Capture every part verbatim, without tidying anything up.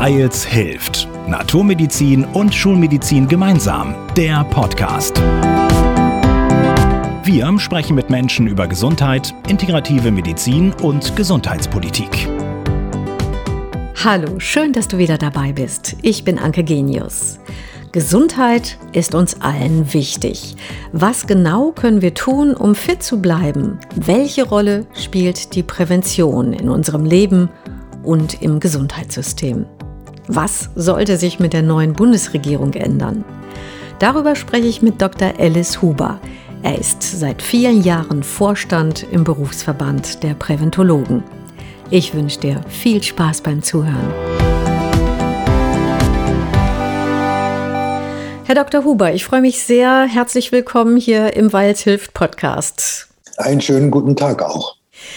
Weils hilft. Naturmedizin und Schulmedizin gemeinsam. Der Podcast. Wir sprechen mit Menschen über Gesundheit, integrative Medizin und Gesundheitspolitik. Hallo, schön, dass du wieder dabei bist. Ich bin Anke Genius. Gesundheit ist uns allen wichtig. Was genau können wir tun, um fit zu bleiben? Welche Rolle spielt die Prävention in unserem Leben und im Gesundheitssystem? Was sollte sich mit der neuen Bundesregierung ändern? Darüber spreche ich mit Doktor Ellis Huber. Er ist seit vielen Jahren Vorstand im Berufsverband der Präventologen. Ich wünsche dir viel Spaß beim Zuhören. Herr Doktor Huber, ich freue mich sehr. Herzlich willkommen hier im Weils hilft Podcast. Einen schönen guten Tag auch.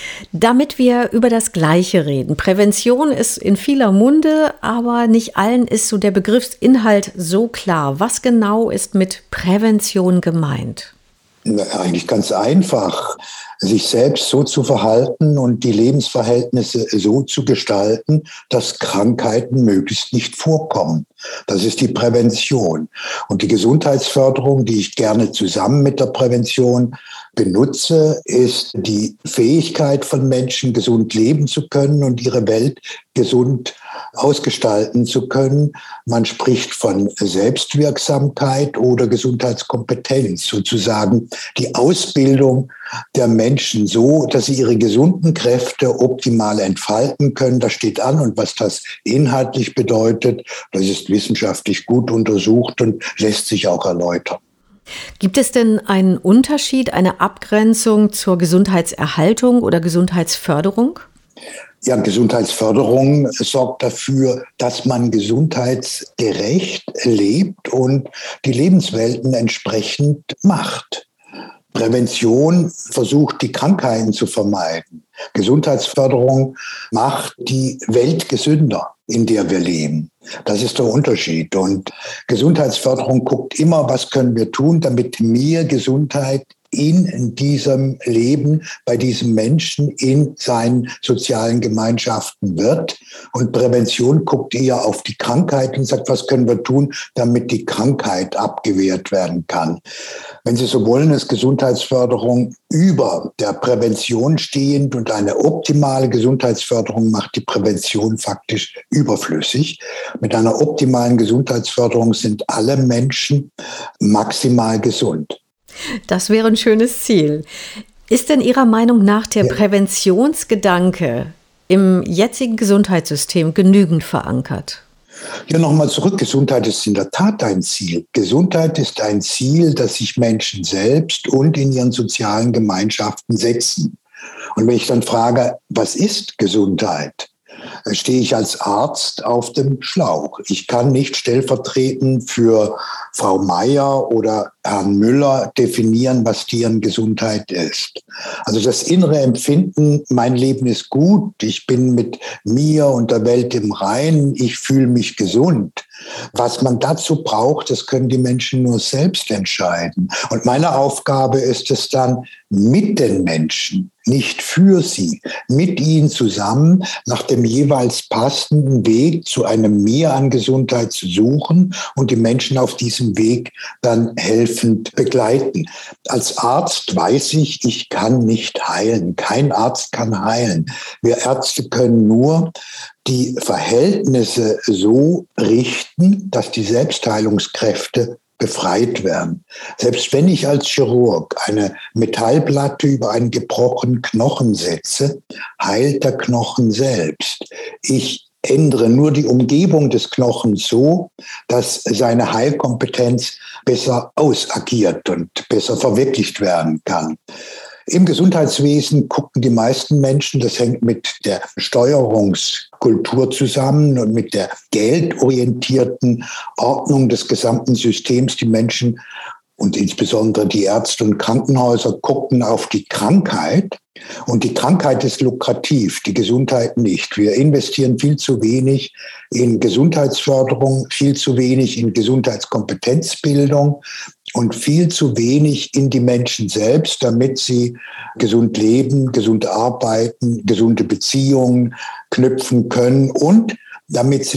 Damit wir über das Gleiche reden. Prävention ist in vieler Munde, aber nicht allen ist so der Begriffsinhalt so klar. Was genau ist mit Prävention gemeint? Na, eigentlich ganz einfach. Sich selbst so zu verhalten und die Lebensverhältnisse so zu gestalten, dass Krankheiten möglichst nicht vorkommen. Das ist die Prävention. Und die Gesundheitsförderung, die ich gerne zusammen mit der Prävention benutze, ist die Fähigkeit von Menschen, gesund leben zu können und ihre Welt gesund ausgestalten zu können. Man spricht von Selbstwirksamkeit oder Gesundheitskompetenz, sozusagen die Ausbildung der Menschen so, dass sie ihre gesunden Kräfte optimal entfalten können. Das steht an, und was das inhaltlich bedeutet, das ist wissenschaftlich gut untersucht und lässt sich auch erläutern. Gibt es denn einen Unterschied, eine Abgrenzung zur Gesundheitserhaltung oder Gesundheitsförderung? Ja, Gesundheitsförderung sorgt dafür, dass man gesundheitsgerecht lebt und die Lebenswelten entsprechend macht. Prävention versucht, die Krankheiten zu vermeiden. Gesundheitsförderung macht die Welt gesünder, in der wir leben. Das ist der Unterschied. Und Gesundheitsförderung guckt immer, was können wir tun, damit mehr Gesundheit in diesem Leben, bei diesem Menschen, in seinen sozialen Gemeinschaften wird. Und Prävention guckt eher auf die Krankheit und sagt, was können wir tun, damit die Krankheit abgewehrt werden kann. Wenn Sie so wollen, ist Gesundheitsförderung über der Prävention stehend, und eine optimale Gesundheitsförderung macht die Prävention faktisch überflüssig. Mit einer optimalen Gesundheitsförderung sind alle Menschen maximal gesund. Das wäre ein schönes Ziel. Ist denn Ihrer Meinung nach der Ja. Präventionsgedanke im jetzigen Gesundheitssystem genügend verankert? Ja, nochmal zurück. Gesundheit ist in der Tat ein Ziel. Gesundheit ist ein Ziel, das sich Menschen selbst und in ihren sozialen Gemeinschaften setzen. Und wenn ich dann frage, was ist Gesundheit? Stehe ich als Arzt auf dem Schlauch. Ich kann nicht stellvertretend für Frau Meier oder Herrn Müller definieren, was deren Gesundheit ist. Also das innere Empfinden, mein Leben ist gut, ich bin mit mir und der Welt im Reinen, ich fühle mich gesund. Was man dazu braucht, das können die Menschen nur selbst entscheiden. Und meine Aufgabe ist es dann, mit den Menschen, nicht für sie, mit ihnen zusammen nach dem jeweils passenden Weg zu einem Mehr an Gesundheit zu suchen und die Menschen auf diesem Weg dann helfend begleiten. Als Arzt weiß ich, ich kann nicht heilen. Kein Arzt kann heilen. Wir Ärzte können nur die Verhältnisse so richten, dass die Selbstheilungskräfte befreit werden. Selbst wenn ich als Chirurg eine Metallplatte über einen gebrochenen Knochen setze, heilt der Knochen selbst. Ich ändere nur die Umgebung des Knochens so, dass seine Heilkompetenz besser ausagiert und besser verwirklicht werden kann. Im Gesundheitswesen gucken die meisten Menschen, das hängt mit der Steuerungskultur zusammen und mit der geldorientierten Ordnung des gesamten Systems. Die Menschen und insbesondere die Ärzte und Krankenhäuser gucken auf die Krankheit. Und die Krankheit ist lukrativ, die Gesundheit nicht. Wir investieren viel zu wenig in Gesundheitsförderung, viel zu wenig in Gesundheitskompetenzbildung und viel zu wenig in die Menschen selbst, damit sie gesund leben, gesund arbeiten, gesunde Beziehungen knüpfen können und damit sie das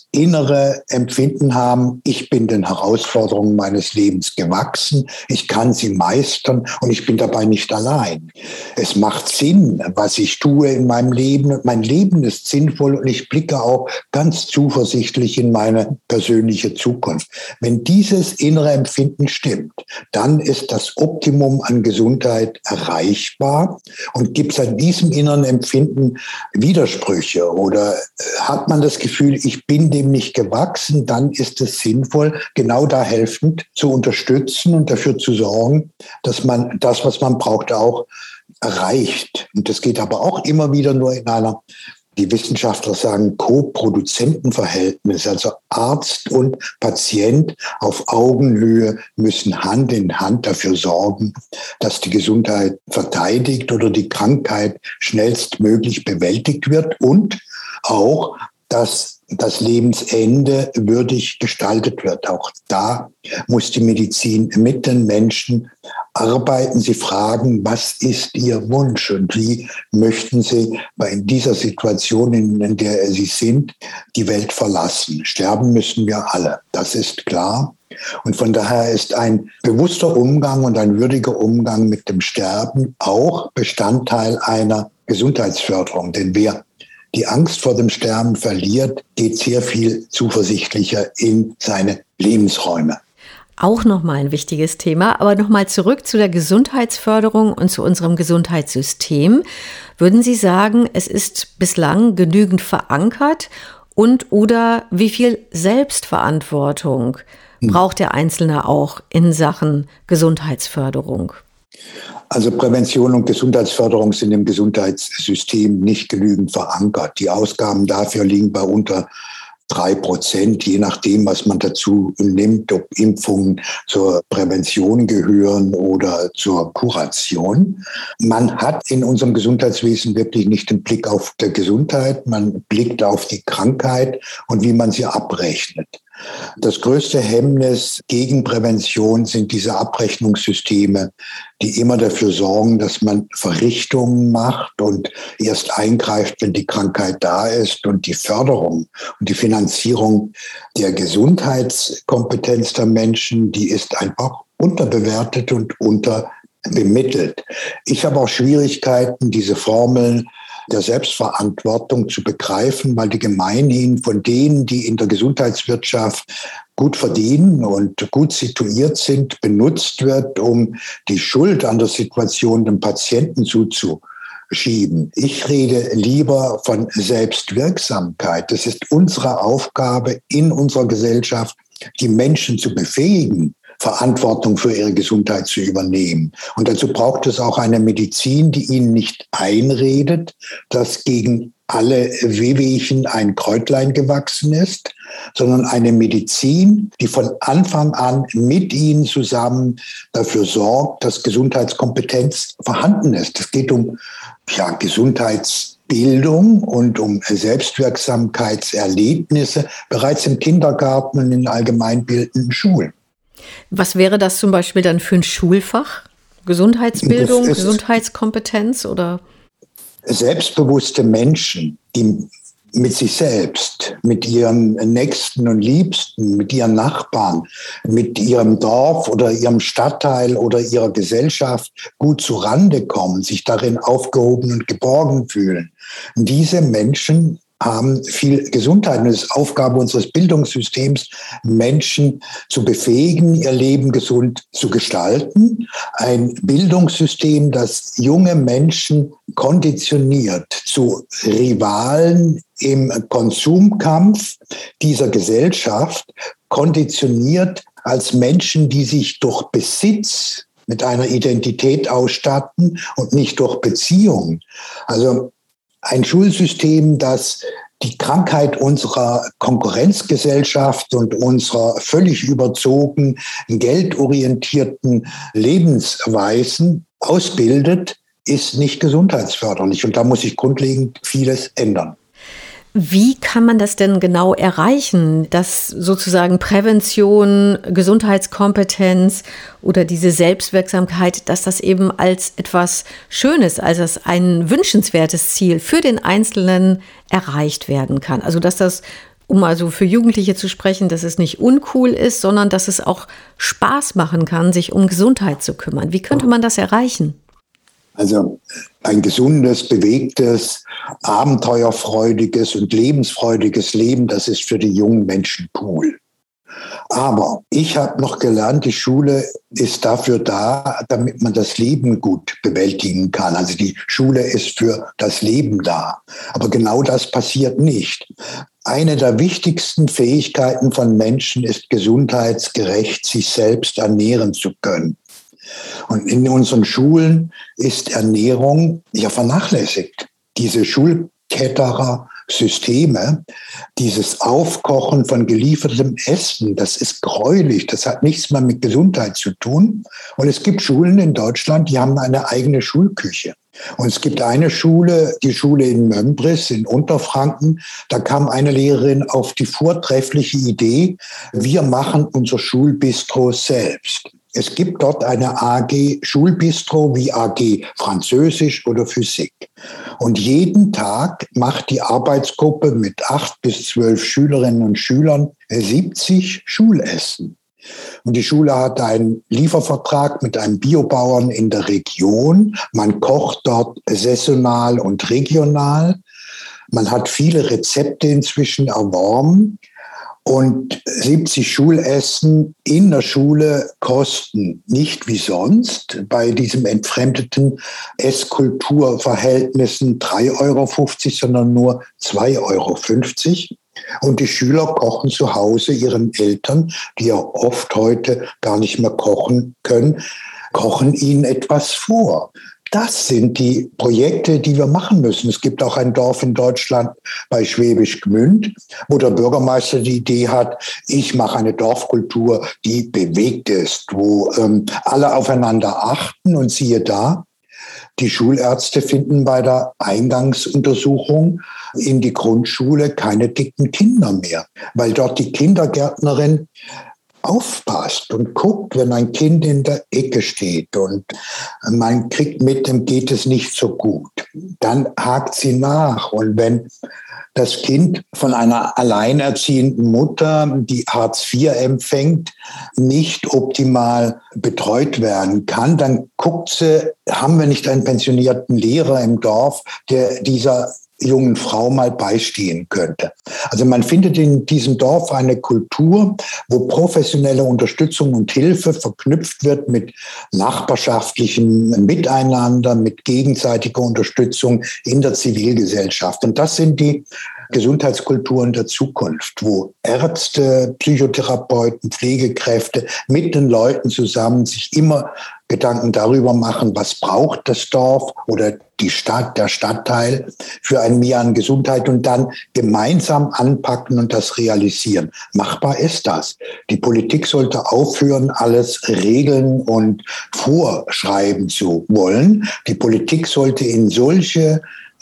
innere Empfinden haben, ich bin den Herausforderungen meines Lebens gewachsen, ich kann sie meistern und ich bin dabei nicht allein. Es macht Sinn, was ich tue in meinem Leben und mein Leben ist sinnvoll und ich blicke auch ganz zuversichtlich in meine persönliche Zukunft. Wenn dieses innere Empfinden stimmt, dann ist das Optimum an Gesundheit erreichbar. Und gibt es an diesem inneren Empfinden Widersprüche oder hat man das Gefühl, ich bin dem nicht gewachsen, dann ist es sinnvoll, genau da helfend zu unterstützen und dafür zu sorgen, dass man das, was man braucht, auch erreicht. Und das geht aber auch immer wieder nur in einer, die Wissenschaftler sagen, Co-Produzentenverhältnis, also Arzt und Patient auf Augenhöhe müssen Hand in Hand dafür sorgen, dass die Gesundheit verteidigt oder die Krankheit schnellstmöglich bewältigt wird und auch, dass das Lebensende würdig gestaltet wird. Auch da muss die Medizin mit den Menschen arbeiten. Sie fragen, was ist Ihr Wunsch und wie möchten Sie in dieser Situation, in der Sie sind, die Welt verlassen? Sterben müssen wir alle, das ist klar. Und von daher ist ein bewusster Umgang und ein würdiger Umgang mit dem Sterben auch Bestandteil einer Gesundheitsförderung. Denn wer die Angst vor dem Sterben verliert, geht sehr viel zuversichtlicher in seine Lebensräume. Auch nochmal ein wichtiges Thema, aber nochmal zurück zu der Gesundheitsförderung und zu unserem Gesundheitssystem. Würden Sie sagen, es ist bislang genügend verankert und oder wie viel Selbstverantwortung hm. braucht der Einzelne auch in Sachen Gesundheitsförderung? Also Prävention und Gesundheitsförderung sind im Gesundheitssystem nicht genügend verankert. Die Ausgaben dafür liegen bei unter drei Prozent, je nachdem, was man dazu nimmt, ob Impfungen zur Prävention gehören oder zur Kuration. Man hat in unserem Gesundheitswesen wirklich nicht den Blick auf die Gesundheit, man blickt auf die Krankheit und wie man sie abrechnet. Das größte Hemmnis gegen Prävention sind diese Abrechnungssysteme, die immer dafür sorgen, dass man Verrichtungen macht und erst eingreift, wenn die Krankheit da ist. Und die Förderung und die Finanzierung der Gesundheitskompetenz der Menschen, die ist einfach unterbewertet und unterbemittelt. Ich habe auch Schwierigkeiten, diese Formeln der Selbstverantwortung zu begreifen, weil die gemeinhin von denen, die in der Gesundheitswirtschaft gut verdienen und gut situiert sind, benutzt wird, um die Schuld an der Situation dem Patienten zuzuschieben. Ich rede lieber von Selbstwirksamkeit. Es ist unsere Aufgabe in unserer Gesellschaft, die Menschen zu befähigen, Verantwortung für ihre Gesundheit zu übernehmen. Und dazu braucht es auch eine Medizin, die ihnen nicht einredet, dass gegen alle Wehwehchen ein Kräutlein gewachsen ist, sondern eine Medizin, die von Anfang an mit ihnen zusammen dafür sorgt, dass Gesundheitskompetenz vorhanden ist. Es geht um ja, Gesundheitsbildung und um Selbstwirksamkeitserlebnisse bereits im Kindergarten und in allgemeinbildenden Schulen. Was wäre das zum Beispiel dann für ein Schulfach? Gesundheitsbildung, Gesundheitskompetenz oder? Selbstbewusste Menschen, die mit sich selbst, mit ihren Nächsten und Liebsten, mit ihren Nachbarn, mit ihrem Dorf oder ihrem Stadtteil oder ihrer Gesellschaft gut zurande kommen, sich darin aufgehoben und geborgen fühlen. Und diese Menschen haben viel Gesundheit. Und es ist Aufgabe unseres Bildungssystems, Menschen zu befähigen, ihr Leben gesund zu gestalten. Ein Bildungssystem, das junge Menschen konditioniert zu Rivalen im Konsumkampf dieser Gesellschaft, konditioniert als Menschen, die sich durch Besitz mit einer Identität ausstatten und nicht durch Beziehung. Also ein Schulsystem, das die Krankheit unserer Konkurrenzgesellschaft und unserer völlig überzogen geldorientierten Lebensweisen ausbildet, ist nicht gesundheitsförderlich. Und da muss sich grundlegend vieles ändern. Wie kann man das denn genau erreichen, dass sozusagen Prävention, Gesundheitskompetenz oder diese Selbstwirksamkeit, dass das eben als etwas Schönes, als ein wünschenswertes Ziel für den Einzelnen erreicht werden kann? Also dass das um also für Jugendliche zu sprechen, dass es nicht uncool ist, sondern dass es auch Spaß machen kann, sich um Gesundheit zu kümmern. Wie könnte man das erreichen? Also ein gesundes, bewegtes, abenteuerfreudiges und lebensfreudiges Leben, das ist für die jungen Menschen cool. Aber ich habe noch gelernt, die Schule ist dafür da, damit man das Leben gut bewältigen kann. Also die Schule ist für das Leben da. Aber genau das passiert nicht. Eine der wichtigsten Fähigkeiten von Menschen ist, gesundheitsgerecht sich selbst ernähren zu können. Und in unseren Schulen ist Ernährung ja vernachlässigt. Diese Schulketterer Systeme, dieses Aufkochen von geliefertem Essen, das ist gräulich, das hat nichts mehr mit Gesundheit zu tun. Und es gibt Schulen in Deutschland, die haben eine eigene Schulküche. Und es gibt eine Schule, die Schule in Mömbris in Unterfranken, da kam eine Lehrerin auf die vortreffliche Idee, wir machen unser Schulbistro selbst. Es gibt dort eine A G Schulbistro wie A G Französisch oder Physik. Und jeden Tag macht die Arbeitsgruppe mit acht bis zwölf Schülerinnen und Schülern siebzig Schulessen. Und die Schule hat einen Liefervertrag mit einem Biobauern in der Region. Man kocht dort saisonal und regional. Man hat viele Rezepte inzwischen erworben. Und siebzig Schulessen in der Schule kosten nicht wie sonst bei diesem entfremdeten Esskulturverhältnissen drei Euro fünfzig, sondern nur zwei Euro fünfzig. Und die Schüler kochen zu Hause ihren Eltern, die ja oft heute gar nicht mehr kochen können, kochen ihnen etwas vor. Das sind die Projekte, die wir machen müssen. Es gibt auch ein Dorf in Deutschland bei Schwäbisch Gmünd, wo der Bürgermeister die Idee hat, ich mache eine Dorfkultur, die bewegt ist, wo ähm, alle aufeinander achten. Und siehe da, die Schulärzte finden bei der Eingangsuntersuchung in die Grundschule keine dicken Kinder mehr, weil dort die Kindergärtnerin aufpasst und guckt, wenn ein Kind in der Ecke steht und man kriegt mit, dem geht es nicht so gut. Dann hakt sie nach. Und wenn das Kind von einer alleinerziehenden Mutter, die Hartz vier empfängt, nicht optimal betreut werden kann, dann guckt sie, haben wir nicht einen pensionierten Lehrer im Dorf, der dieser jungen Frau mal beistehen könnte. Also man findet in diesem Dorf eine Kultur, wo professionelle Unterstützung und Hilfe verknüpft wird mit nachbarschaftlichem Miteinander, mit gegenseitiger Unterstützung in der Zivilgesellschaft. Und das sind die Gesundheitskulturen der Zukunft, wo Ärzte, Psychotherapeuten, Pflegekräfte mit den Leuten zusammen sich immer Gedanken darüber machen, was braucht das Dorf oder die Stadt, der Stadtteil für ein Mehr an Gesundheit und dann gemeinsam anpacken und das realisieren. Machbar ist das. Die Politik sollte aufhören, alles regeln und vorschreiben zu wollen. Die Politik sollte in solche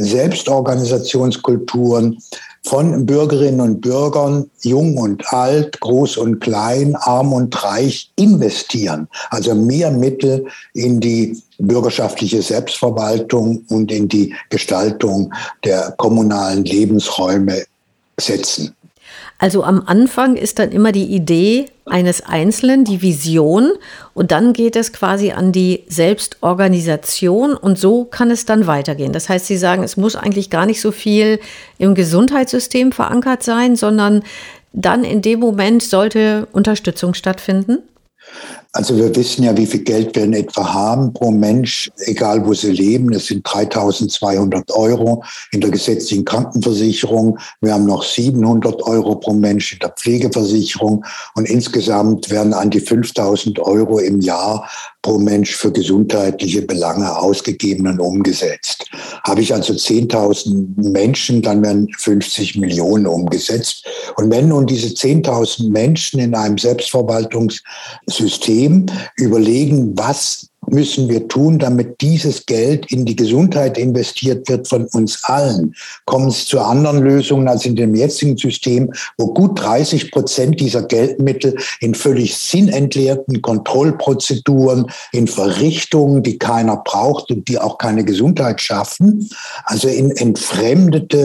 Selbstorganisationskulturen von Bürgerinnen und Bürgern, jung und alt, groß und klein, arm und reich, investieren. Also mehr Mittel in die bürgerschaftliche Selbstverwaltung und in die Gestaltung der kommunalen Lebensräume setzen. Also am Anfang ist dann immer die Idee eines Einzelnen, die Vision, und dann geht es quasi an die Selbstorganisation und so kann es dann weitergehen. Das heißt, Sie sagen, es muss eigentlich gar nicht so viel im Gesundheitssystem verankert sein, sondern dann in dem Moment sollte Unterstützung stattfinden? Also wir wissen ja, wie viel Geld wir in etwa haben pro Mensch, egal wo sie leben. Es sind dreitausendzweihundert Euro in der gesetzlichen Krankenversicherung. Wir haben noch siebenhundert Euro pro Mensch in der Pflegeversicherung. Und insgesamt werden an die fünftausend Euro im Jahr pro Mensch für gesundheitliche Belange ausgegeben und umgesetzt. Habe ich also zehntausend Menschen, dann werden fünfzig Millionen umgesetzt. Und wenn nun diese zehntausend Menschen in einem Selbstverwaltungssystem überlegen, was müssen wir tun, damit dieses Geld in die Gesundheit investiert wird von uns allen, kommen es zu anderen Lösungen als in dem jetzigen System, wo gut dreißig Prozent dieser Geldmittel in völlig sinnentleerten Kontrollprozeduren, in Verrichtungen, die keiner braucht und die auch keine Gesundheit schaffen, also in entfremdete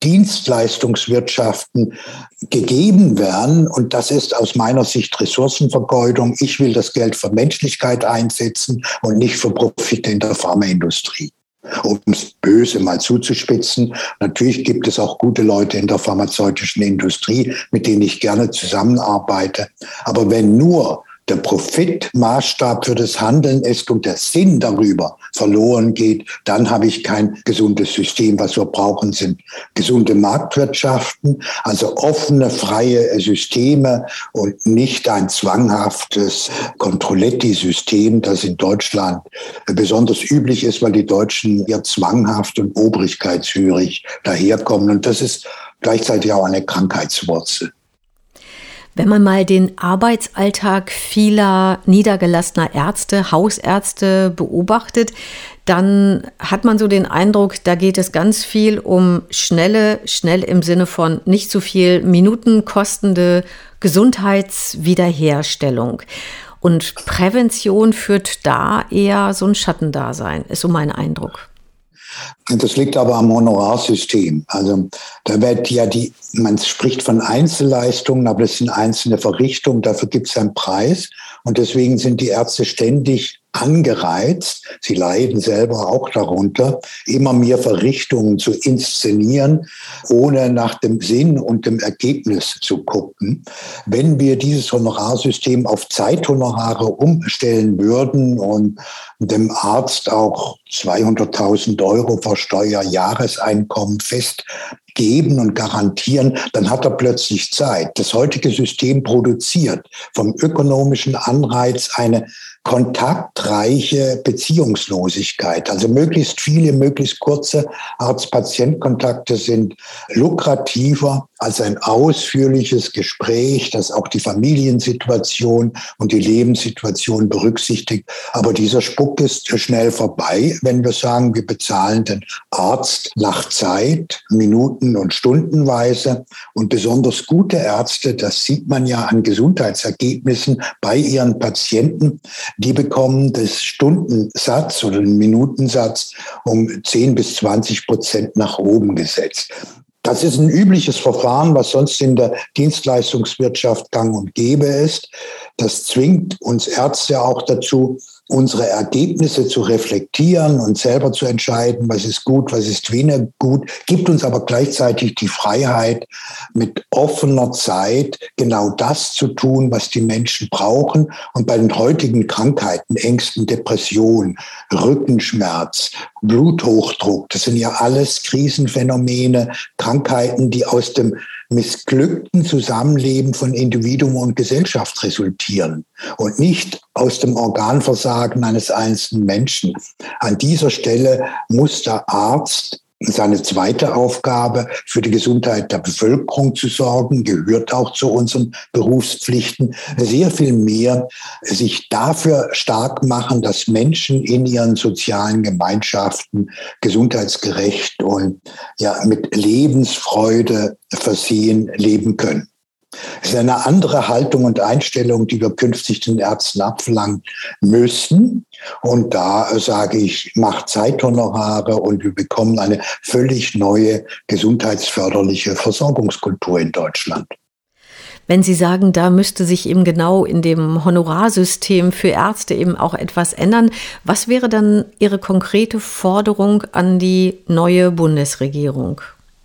Dienstleistungswirtschaften gegeben werden. Und das ist aus meiner Sicht Ressourcenvergeudung. Ich will das Geld für Menschlichkeit einsetzen und nicht für Profite in der Pharmaindustrie. Um es böse mal zuzuspitzen. Natürlich gibt es auch gute Leute in der pharmazeutischen Industrie, mit denen ich gerne zusammenarbeite. Aber wenn nur der Profitmaßstab für das Handeln ist und der Sinn darüber verloren geht, dann habe ich kein gesundes System. Was wir brauchen, sind gesunde Marktwirtschaften, also offene, freie Systeme und nicht ein zwanghaftes Controletti-System, das in Deutschland besonders üblich ist, weil die Deutschen ja zwanghaft und obrigkeitshörig daherkommen. Und das ist gleichzeitig auch eine Krankheitswurzel. Wenn man mal den Arbeitsalltag vieler niedergelassener Ärzte, Hausärzte beobachtet, dann hat man so den Eindruck, da geht es ganz viel um schnelle, schnell im Sinne von nicht zu viel Minuten kostende Gesundheitswiederherstellung. Und Prävention führt da eher so ein Schattendasein, ist so mein Eindruck. Das liegt aber am Honorarsystem. Also da wird ja die, man spricht von Einzelleistungen, aber das sind einzelne Verrichtungen, dafür gibt es einen Preis. Und deswegen sind die Ärzte ständig angereizt, sie leiden selber auch darunter, immer mehr Verrichtungen zu inszenieren, ohne nach dem Sinn und dem Ergebnis zu gucken. Wenn wir dieses Honorarsystem auf Zeithonorare umstellen würden und dem Arzt auch zweihunderttausend Euro vor Steuer Jahreseinkommen fest geben und garantieren, dann hat er plötzlich Zeit. Das heutige System produziert vom ökonomischen Anreiz eine kontaktreiche Beziehungslosigkeit. Also möglichst viele, möglichst kurze Arzt-Patient-Kontakte sind lukrativer als ein ausführliches Gespräch, das auch die Familiensituation und die Lebenssituation berücksichtigt. Aber dieser Spuck ist schnell vorbei, wenn wir sagen, wir bezahlen den Arzt nach Zeit, Minuten und Stundenweise. Und besonders gute Ärzte, das sieht man ja an Gesundheitsergebnissen bei ihren Patienten, die bekommen das Stundensatz oder den Minutensatz um zehn bis zwanzig Prozent nach oben gesetzt. Das ist ein übliches Verfahren, was sonst in der Dienstleistungswirtschaft gang und gäbe ist. Das zwingt uns Ärzte auch dazu, unsere Ergebnisse zu reflektieren und selber zu entscheiden, was ist gut, was ist weniger gut, gibt uns aber gleichzeitig die Freiheit, mit offener Zeit genau das zu tun, was die Menschen brauchen. Und bei den heutigen Krankheiten, Ängsten, Depressionen, Rückenschmerz, Bluthochdruck, das sind ja alles Krisenphänomene, Krankheiten, die aus dem missglückten Zusammenleben von Individuum und Gesellschaft resultieren und nicht aus dem Organversagen eines einzelnen Menschen. An dieser Stelle muss der Arzt seine zweite Aufgabe, für die Gesundheit der Bevölkerung zu sorgen, gehört auch zu unseren Berufspflichten, sehr viel mehr sich dafür stark machen, dass Menschen in ihren sozialen Gemeinschaften gesundheitsgerecht und ja mit Lebensfreude versehen leben können. Es ist eine andere Haltung und Einstellung, die wir künftig den Ärzten abverlangen müssen. Und da sage ich, macht Zeithonorare und wir bekommen eine völlig neue gesundheitsförderliche Versorgungskultur in Deutschland. Wenn Sie sagen, da müsste sich eben genau in dem Honorarsystem für Ärzte eben auch etwas ändern, was wäre dann Ihre konkrete Forderung an die neue Bundesregierung?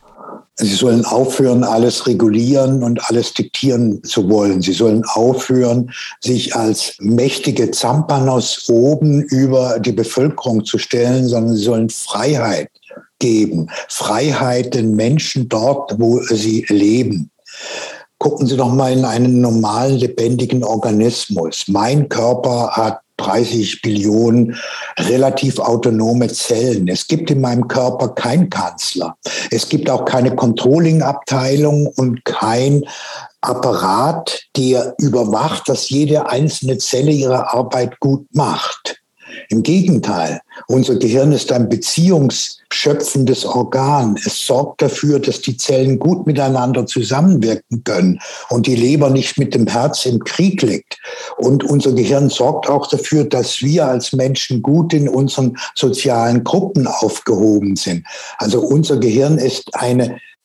Sie sollen aufhören, alles regulieren und alles diktieren zu wollen. Sie sollen aufhören, sich als mächtige Zampanos oben über die Bevölkerung zu stellen, sondern sie sollen Freiheit geben. Freiheit den Menschen dort, wo sie leben. Gucken Sie doch mal in einen normalen, lebendigen Organismus. Mein Körper hat dreißig Billionen relativ autonome Zellen. Es gibt in meinem Körper keinen Kanzler. Es gibt auch keine Controlling-Abteilung und kein Apparat, der überwacht, dass jede einzelne Zelle ihre Arbeit gut macht. Im Gegenteil, unser Gehirn ist ein beziehungsschöpfendes Organ. Es sorgt dafür, dass die Zellen gut miteinander zusammenwirken können und die Leber nicht mit dem Herz im Krieg liegt. Und unser Gehirn sorgt auch dafür, dass wir als Menschen gut in unseren sozialen Gruppen aufgehoben sind. Also unser Gehirn ist eine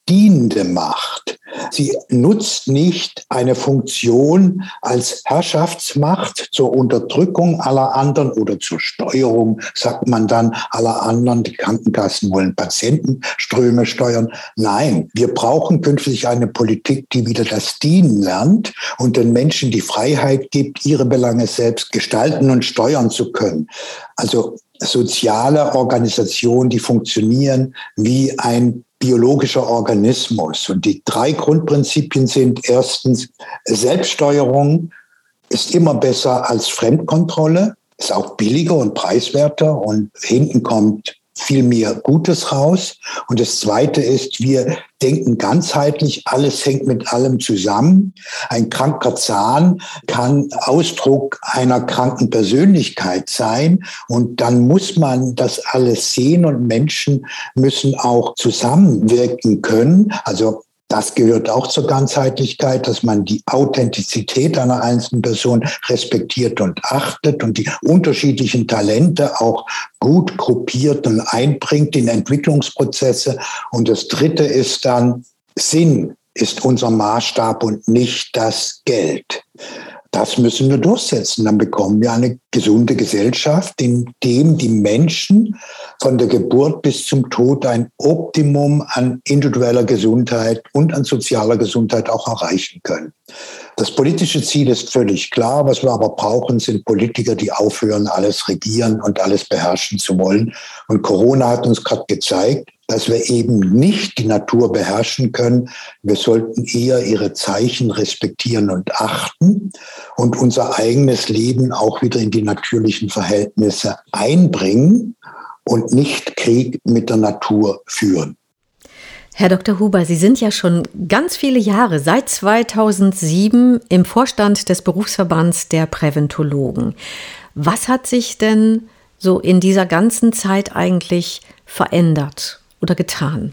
dienende Macht. Sie nutzt nicht eine Funktion als Herrschaftsmacht zur Unterdrückung aller anderen oder zur Steuerung, sagt man dann, aller anderen. Die Krankenkassen wollen Patientenströme steuern. Nein, wir brauchen künftig eine Politik, die wieder das Dienen lernt und den Menschen die Freiheit gibt, ihre Belange selbst gestalten und steuern zu können. Also soziale Organisationen, die funktionieren wie ein biologischer Organismus. Und die drei Grundprinzipien sind erstens, Selbststeuerung ist immer besser als Fremdkontrolle, ist auch billiger und preiswerter und hinten kommt viel mehr Gutes raus. Und das Zweite ist, wir denken ganzheitlich, alles hängt mit allem zusammen. Ein kranker Zahn kann Ausdruck einer kranken Persönlichkeit sein. Und dann muss man das alles sehen und Menschen müssen auch zusammenwirken können. Also das gehört auch zur Ganzheitlichkeit, dass man die Authentizität einer einzelnen Person respektiert und achtet und die unterschiedlichen Talente auch gut gruppiert und einbringt in Entwicklungsprozesse. Und das Dritte ist dann, Sinn ist unser Maßstab und nicht das Geld. Das müssen wir durchsetzen. Dann bekommen wir eine gesunde Gesellschaft, in dem die Menschen von der Geburt bis zum Tod ein Optimum an individueller Gesundheit und an sozialer Gesundheit auch erreichen können. Das politische Ziel ist völlig klar. Was wir aber brauchen, sind Politiker, die aufhören, alles regieren und alles beherrschen zu wollen. Und Corona hat uns gerade gezeigt, dass wir eben nicht die Natur beherrschen können. Wir sollten eher ihre Zeichen respektieren und achten und unser eigenes Leben auch wieder in die natürlichen Verhältnisse einbringen und nicht Krieg mit der Natur führen. Herr Doktor Huber, Sie sind ja schon ganz viele Jahre, seit zweitausendsieben, im Vorstand des Berufsverbands der Präventologen. Was hat sich denn so in dieser ganzen Zeit eigentlich verändert oder getan?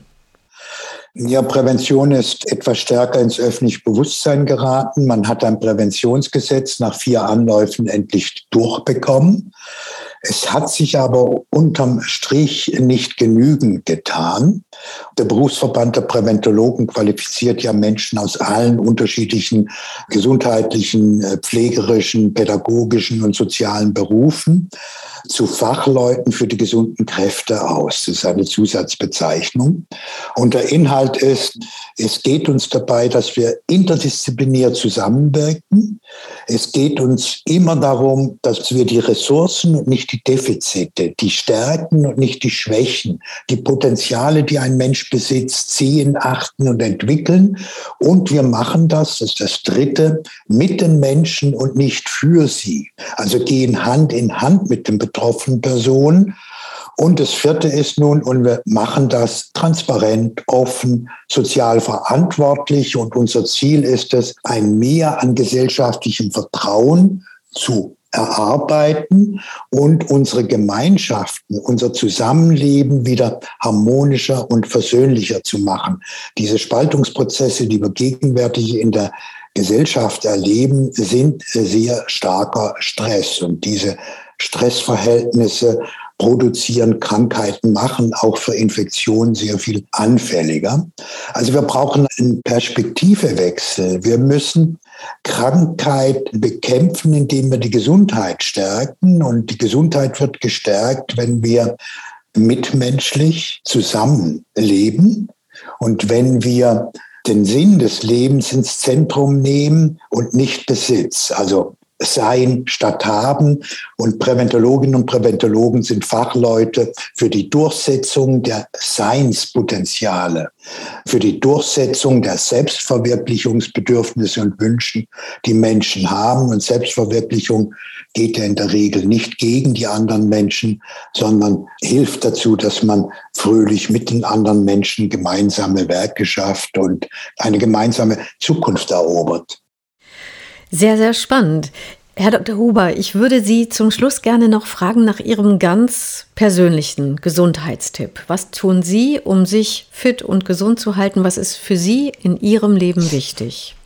Ja, Prävention ist etwas stärker ins öffentliche Bewusstsein geraten. Man hat ein Präventionsgesetz nach vier Anläufen endlich durchbekommen. Es hat sich aber unterm Strich nicht genügend getan. Der Berufsverband der Präventologen qualifiziert ja Menschen aus allen unterschiedlichen gesundheitlichen, pflegerischen, pädagogischen und sozialen Berufen zu Fachleuten für die gesunden Kräfte aus. Das ist eine Zusatzbezeichnung. Und der Inhalt ist, es geht uns dabei, dass wir interdisziplinär zusammenwirken. Es geht uns immer darum, dass wir die Ressourcen und nicht die Defizite, die Stärken und nicht die Schwächen, die Potenziale, die ein Mensch besitzt, sehen, achten und entwickeln. Und wir machen das, das ist das Dritte, mit den Menschen und nicht für sie. Also gehen Hand in Hand mit den betroffenen Personen. Und das Vierte ist nun, und wir machen das transparent, offen, sozial verantwortlich. Und unser Ziel ist es, ein Mehr an gesellschaftlichem Vertrauen zu erarbeiten und unsere Gemeinschaften, unser Zusammenleben wieder harmonischer und versöhnlicher zu machen. Diese Spaltungsprozesse, die wir gegenwärtig in der Gesellschaft erleben, sind sehr starker Stress. Und diese Stressverhältnisse produzieren Krankheiten, machen auch für Infektionen sehr viel anfälliger. Also wir brauchen einen Perspektivewechsel. Wir müssen Krankheit bekämpfen, indem wir die Gesundheit stärken. Und die Gesundheit wird gestärkt, wenn wir mitmenschlich zusammenleben und wenn wir den Sinn des Lebens ins Zentrum nehmen und nicht Besitz. Also Sein statt Haben. Und Präventologinnen und Präventologen sind Fachleute für die Durchsetzung der Seinspotenziale, für die Durchsetzung der Selbstverwirklichungsbedürfnisse und Wünschen, die Menschen haben. Und Selbstverwirklichung geht ja in der Regel nicht gegen die anderen Menschen, sondern hilft dazu, dass man fröhlich mit den anderen Menschen gemeinsame Werke schafft und eine gemeinsame Zukunft erobert. Sehr, sehr spannend. Herr Doktor Huber, ich würde Sie zum Schluss gerne noch fragen nach Ihrem ganz persönlichen Gesundheitstipp. Was tun Sie, um sich fit und gesund zu halten? Was ist für Sie in Ihrem Leben wichtig?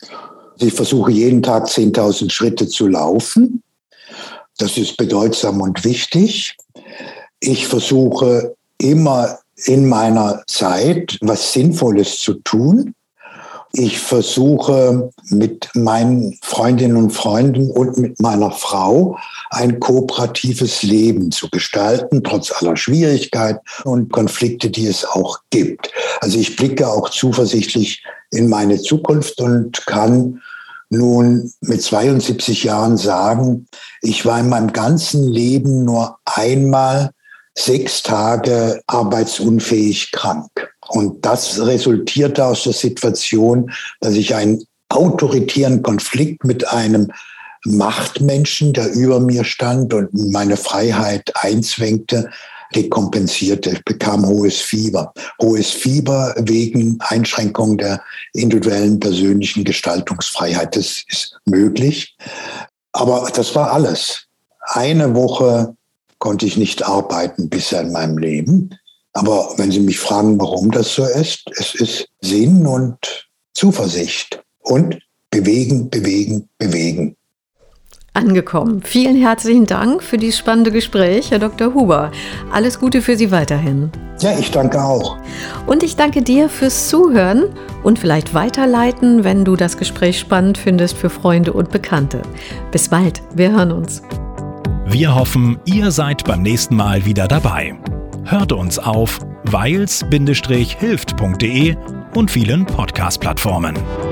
Ich versuche jeden Tag zehntausend Schritte zu laufen. Das ist bedeutsam und wichtig. Ich versuche immer in meiner Zeit was Sinnvolles zu tun. Ich versuche mit meinen Freundinnen und Freunden und mit meiner Frau ein kooperatives Leben zu gestalten, trotz aller Schwierigkeiten und Konflikte, die es auch gibt. Also ich blicke auch zuversichtlich in meine Zukunft und kann nun mit zweiundsiebzig Jahren sagen, ich war in meinem ganzen Leben nur einmal sechs Tage arbeitsunfähig krank. Und das resultierte aus der Situation, dass ich einen autoritären Konflikt mit einem Machtmenschen, der über mir stand und meine Freiheit einzwängte, dekompensierte. Ich bekam hohes Fieber. Hohes Fieber wegen Einschränkung der individuellen persönlichen Gestaltungsfreiheit. Das ist möglich. Aber das war alles. Eine Woche konnte ich nicht arbeiten bisher in meinem Leben. Aber wenn Sie mich fragen, warum das so ist, es ist Sinn und Zuversicht und bewegen, bewegen, bewegen. Angekommen. Vielen herzlichen Dank für dieses spannende Gespräch, Herr Doktor Huber. Alles Gute für Sie weiterhin. Ja, ich danke auch. Und ich danke dir fürs Zuhören und vielleicht weiterleiten, wenn du das Gespräch spannend findest für Freunde und Bekannte. Bis bald, wir hören uns. Wir hoffen, ihr seid beim nächsten Mal wieder dabei. Hört uns auf weils Bindestrich hilft Punkt de und vielen Podcast-Plattformen.